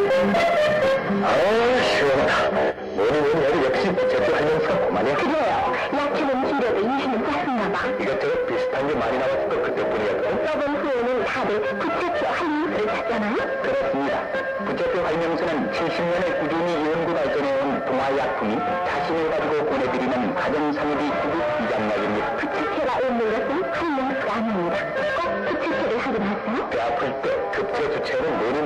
아, 시원하다. 뭐니 여기 역시 부채도 한명수가 고만이야. 그래요. 약초는 길어도 인심은 짧은가 봐. 이것저것 비슷한 게 많이 나왔을 것 그때뿐이었거든. 저번 후에는 다들 부채표 한명수를 찾잖아요. 그렇습니다. 부채표 활명수는 70년을 꾸준히 연구 발전해온 동화약품이 자신을 가지고 보내드리는 가정상입이 구급 비장약입니다. 부채표가 없는 것은 한명수가 아닙니다. 꼭 부채표를 하긴 하세요. 배 아플 때 급체 주체는